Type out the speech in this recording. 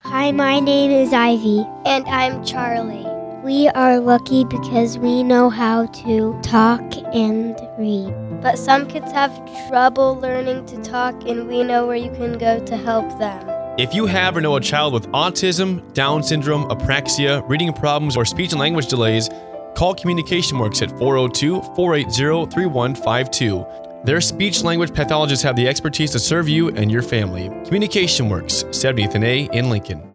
Hi, my name is Ivy. And I'm Charlie. We are lucky because we know how to talk and read. But some kids have trouble learning to talk, and we know where you can go to help them. If you have or know a child with autism, Down syndrome, apraxia, reading problems, or speech and language delays, call Communication Works at 402-480-3152. Their speech-language pathologists have the expertise to serve you and your family. Communication Works, 70th and A in Lincoln.